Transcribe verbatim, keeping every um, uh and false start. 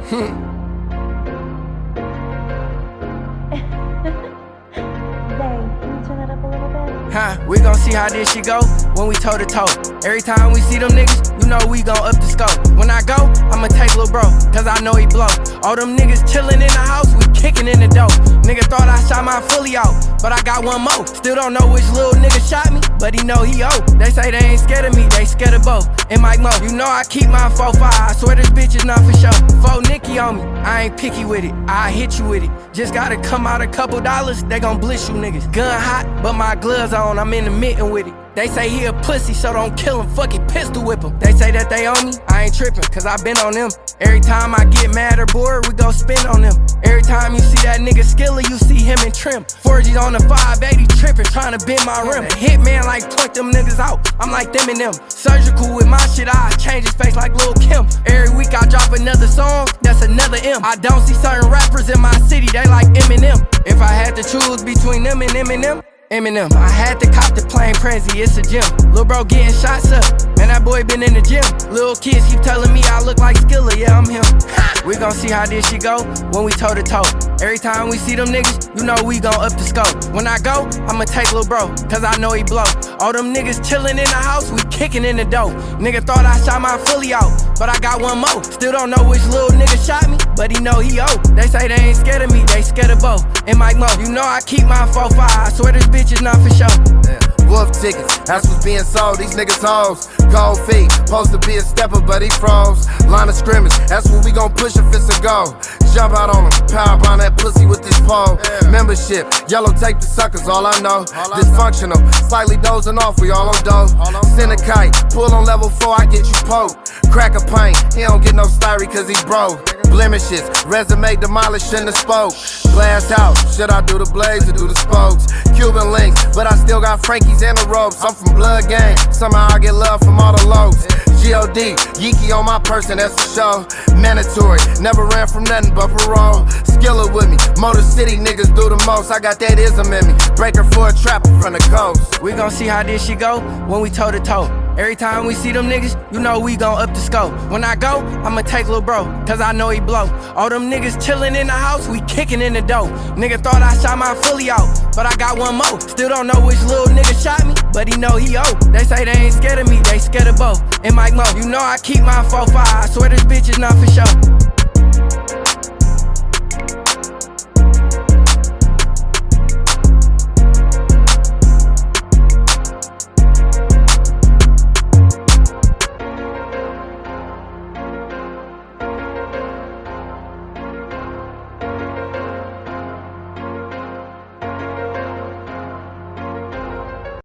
Huh, we gon' see how this shit go when we toe to toe. Every time we see them niggas, you know we gon' up the scope. When I go, I'ma take lil' bro, cause I know he blow. All them niggas chillin' in the house, we kickin' in the dough. Nigga thought I shot my fully out, but I got one more. Still don't know which little nigga shot me, but he know he owe. They say they ain't scared of me, they scared of both. And Mike Mo, you know I keep my four five, I swear this bitch is not for show. Fo Nicky on me, I ain't picky with it, I hit you with it. Just gotta come out a couple dollars, they gon' bliss you niggas. Gun hot, but my gloves on, I'm in the mitten with it. They say he a pussy, so don't kill him, fucking pistol whip him. They say that they own me, I ain't trippin', cause I been on them. Every time I get mad or bored, we gon' spin on them. Every time you see that nigga Skilla, you see him in trim. four G's on the five eighty trippin', tryna bend my rim. The hitman like point them niggas out, I'm like them and them. Surgical with my shit, I change his face like Lil' Kim. Every week I drop another song, that's another M. I don't see certain rappers in my city, they like Eminem. If I had to choose between them and Eminem, Eminem. I had to cop the plain Prezi, it's a gym. Lil' bro getting shots up, man, that boy been in the gym. Little kids keep telling me I look like Skilla, yeah, I'm him. We gon' see how this shit go when we toe to toe. Every time we see them niggas, you know we gon' up the scope. When I go, I'ma take lil' bro, cause I know he blow. All them niggas chillin' in the house, we kickin' in the dough. Nigga thought I shot my fully out, but I got one more. Still don't know which little nigga shot me, but he know he owe. They say they ain't scared of me, they scared of both. And Mike Mo, you know I keep my four five, I swear this bitch is not for show. Yeah. Wolf tickets, that's what's being sold. These niggas hoes. Cold feet, supposed to be a stepper, but he froze. Line of scrimmage, that's what we gon' push if it's a go. Jump out on him, power on that pussy with this pole. Yeah. Membership, yellow tape the suckers, all I know. All Dysfunctional, I know. Slightly dozing off, we all on dough. Send a kite, pull on level four, I get you poked. Crack a pint, he don't get no styrie cause he broke. Blemishes, resume demolished in the spoke. Glass house, should I do the blades or do the spokes? Cuban links, but I still got Frankie's and the ropes. I'm from Blood Gang, somehow I get love from all the lows. G O D, Yeeky on my person, that's for sure. Mandatory, never ran from nothing but parole. Skilla with me, Motor City niggas do the most. I got that ism in me, breaker for a trapper from the coast. We gon' see how this shit go when we toe to toe. Every time we see them niggas, you know we gon' up the scope. When I go, I'ma take lil' bro, cause I know he blow. All them niggas chillin' in the house, we kickin' in the dough. Nigga thought I shot my fully out, but I got one more. Still don't know which little nigga shot me, but he know he owe. They say they ain't scared of me, they scared of both. And Mike Mo, you know I keep my four five, I swear this bitch is not for show.